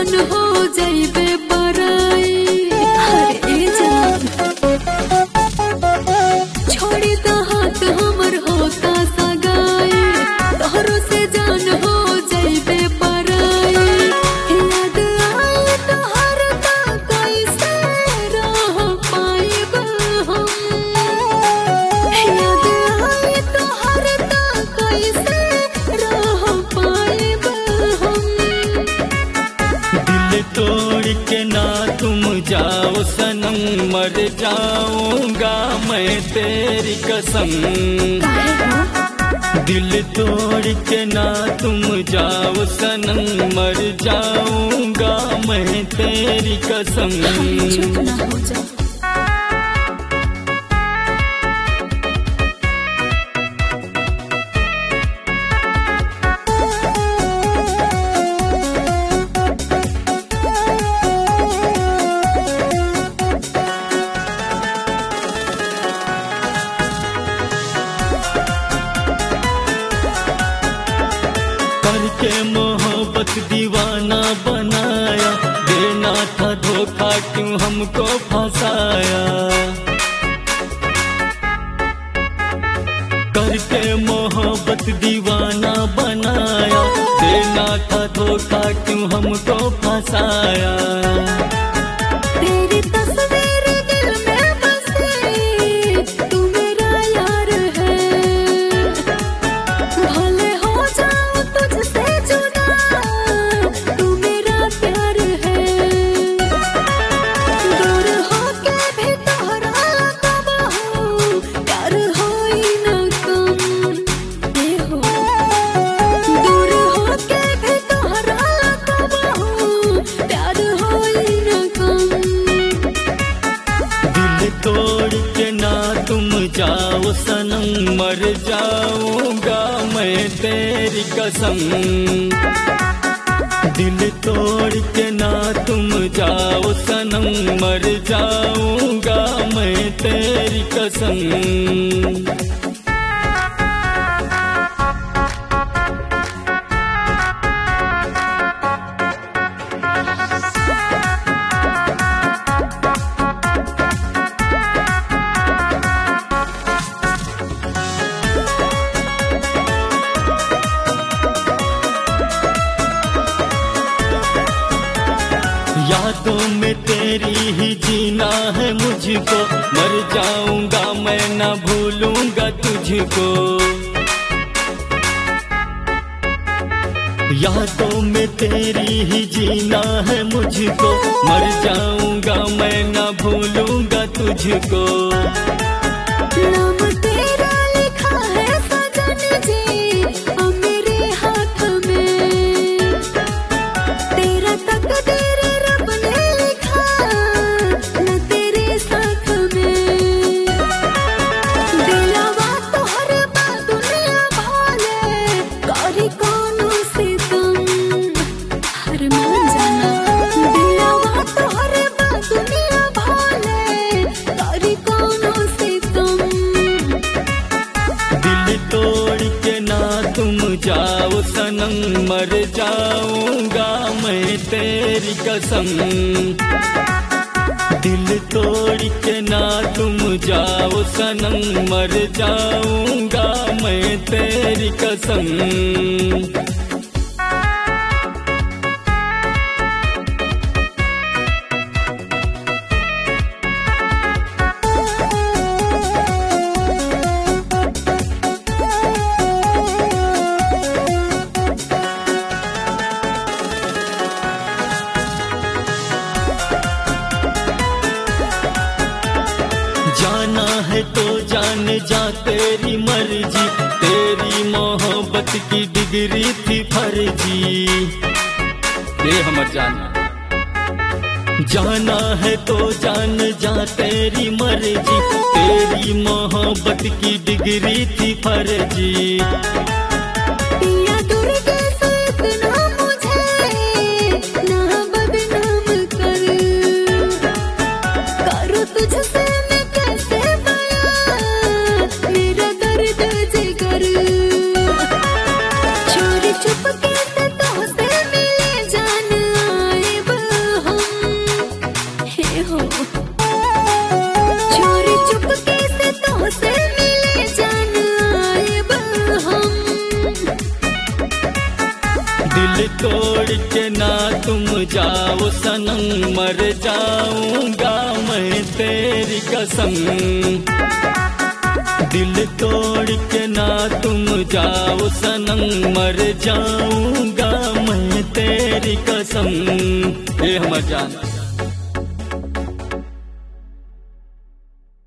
जान हो जाइबे पराई। अरे जान छोड़ी द हाथ हमर होता सगाई, तोहरो से जान हो जाइबे पराई। याद आए तोहर ता कैसे रह पाइब हम, याद आए तोहर ता कैसे रह पाइब हम। दिल तोड़ के ना तुम जाओ सनम, मर जाऊंगा मैं तेरी कसम। दिल तोड़ के ना तुम जाओ सनम, मर जाऊंगा मैं तेरी कसम। चुप ना हो जा। करके मोहब्बत दीवाना बनाया, देना था धोखा क्यों हमको फंसाया। करके मोहब्बत दीवाना बनाया, देना था धोखा क्यों हमको फंसाया। तेरी तस्वीर दिल में बसी, तू मेरा यार है। भले हो जाऊं तुझसे जुदा, तू मेरा प्यार है। दूर होके भी तोहरा कब हो, प्यार होई न कम। ये हो दूर होके भी तोहरा कब हो, प्यार होई न कम। दिल तोड़ के ना तुम जाओ सनम, मर जाऊंगा मैं तेरी कसम। दिल तोड़ के ना तुम जाओ सनम, मर जाऊंगा मैं तेरी कसम। यादों में तेरी ही जीना है मुझको, मर जाऊंगा मैं ना भूलूंगा तुझको। यादों में तेरी ही जीना है मुझको, मर जाऊंगा मैं ना भूलूंगा तुझको। नाम तेरा लिखा है सजन जी अब मेरे हाथ में, तेरा तकदीर रब ने लिखा न तेरे साथ में। दिलवा तोहर बा दुनिया भोले, करी कोनो सितम हर मान जाना। दिलवा तोहर बा दुनिया भोले, करी कोनो सितम। दिल तोड़ के ना तुम जाओ सनम, मर जाऊंगा मैं तेरी कसम। दिल तोड़ के ना तुम जाओ सनम, मर जाऊंगा मैं तेरी कसम। जाना है तो जान जा तेरी मर्जी, तेरी मोहब्बत की डिग्री थी फर्जी। ये हमर जाना जाना है तो जान जा तेरी मर्जी, तेरी मोहब्बत की डिग्री थी फर्जी। पिया दुर्गे से इतना मुझे ना बदनाम कर, करो तुझसे मैं कैसे बयां मेरा दर्द जिगर। चोरी चुपके से तो से मिले जान आए जाओ सनम, मर जाऊंगा मैं तेरी कसम। दिल तोड़ के ना तुम जाओ सनम, मर जाऊंगा मैं तेरी कसम। ये हमर जान।